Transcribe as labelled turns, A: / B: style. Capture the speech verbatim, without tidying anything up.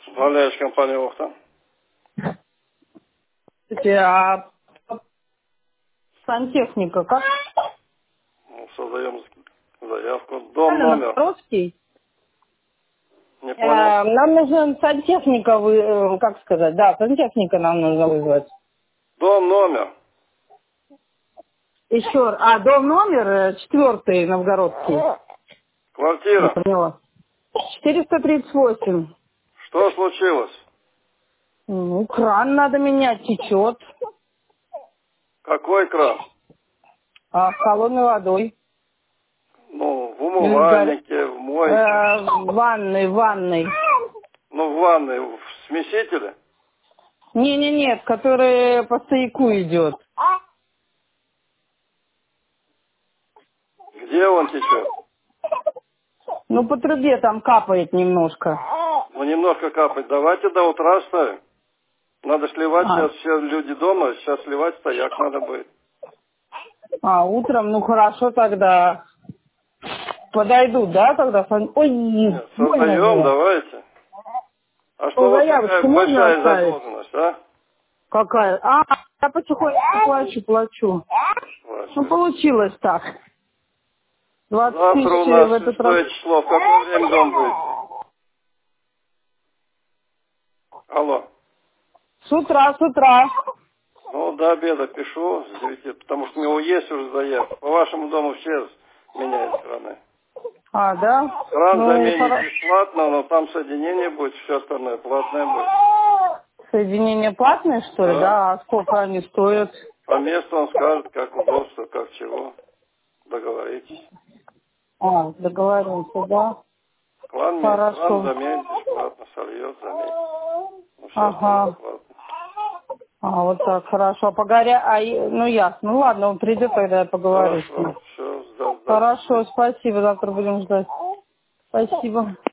A: Управляешь компанией Охта.
B: А сантехника как?
A: Ну, создаем заявку. Дом,
B: Алло,
A: номер.
B: Новгородский?
A: Не
B: Э,
A: понял.
B: Нам нужен сантехника, вы, э, как сказать, да, сантехника нам нужно вызвать.
A: Дом, номер.
B: Еще, раз. А, дом номер э, четвертый, Новгородский. Не
A: Квартира.
B: поняла. четыреста тридцать восемь.
A: Что случилось?
B: Ну, кран надо менять, течет.
A: Какой кран?
B: А, с холодной водой.
A: Ну, в
B: Или с горя-
A: умывальнике, в мойке.
B: э, в ванной, в ванной.
A: Ну, в ванной, в смесителе.
B: Не-не-нет, который по стояку идет.
A: Где он течет?
B: Ну, по трубе там капает немножко.
A: Ну, немножко капать. Давайте до утра ставим. Надо сливать,
B: А,
A: сейчас все люди дома, сейчас сливать стояк надо будет.
B: а, утром, ну хорошо тогда. Подойдут, да, тогда? сан- Ой,
A: Нет,
B: больно
A: создаем,
B: же.
A: давайте. А что
B: Ну,
A: у вас такая
B: заявочку можно
A: большая
B: оставить?
A: задолженность, а?
B: Какая? А, я потихоньку плачу, плачу. Ну,
A: Ваша.
B: получилось так. двадцать
A: Завтра у
B: тысяч
A: нас
B: в этот раз.
A: шестое число. В какое время дом будет? Алло.
B: С утра, с утра.
A: Ну, до обеда пишу с девяти, потому что у него есть уже заявка. По вашему дому все меняют краны.
B: А, да?
A: Кран
B: Ну,
A: заменить
B: хоро-
A: бесплатно, но там соединение будет, все остальное платное будет.
B: Соединение платное, что ли?
A: Да.
B: Да, а сколько они стоят?
A: По месту он скажет, как удобство, как чего. Договоритесь.
B: А, договоримся, да?
A: Кран, ме- кран
B: Хорошо.
A: заменит бесплатно, сольет, заменит. Ну, все остальное
B: Ага.
A: платно.
B: А, вот так, хорошо. А погоря... А, и- ну, ясно. Ну, ладно, он придет, тогда я поговорю с ним.
A: Хорошо, все,
B: Хорошо, спасибо. Завтра будем ждать. Спасибо.